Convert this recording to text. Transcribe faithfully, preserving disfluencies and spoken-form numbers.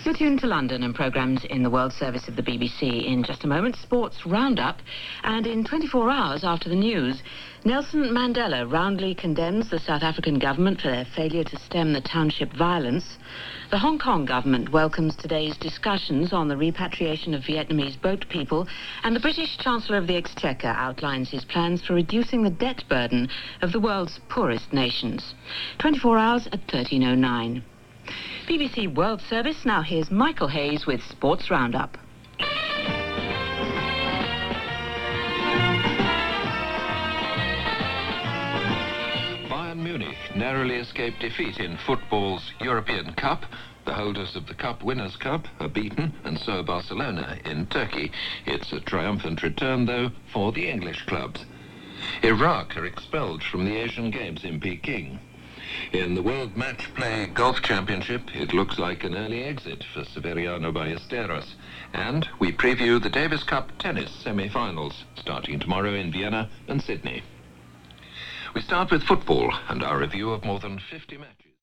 You're tuned to London and programmes in the World Service of the B B C. In just a moment, Sports Roundup. And in twenty-four hours after the news, Nelson Mandela roundly condemns the South African government for their failure to stem the township violence. The Hong Kong government welcomes today's discussions on the repatriation of Vietnamese boat people, and the British Chancellor of the Exchequer outlines his plans for reducing the debt burden of the world's poorest nations. twenty-four hours at thirteen oh nine. B B C World Service, now here's Michael Hayes with Sports Roundup. Bayern Munich narrowly escaped defeat in football's European Cup. The holders of the Cup Winners' Cup are beaten, and so are Barcelona in Turkey. It's a triumphant return, though, for the English clubs. Iraq are expelled from the Asian Games in Peking. In the World Match Play Golf Championship, it looks like an early exit for Severiano Ballesteros. And we preview the Davis Cup tennis semi-finals, starting tomorrow in Vienna and Sydney. We start with football and our review of more than fifty matches.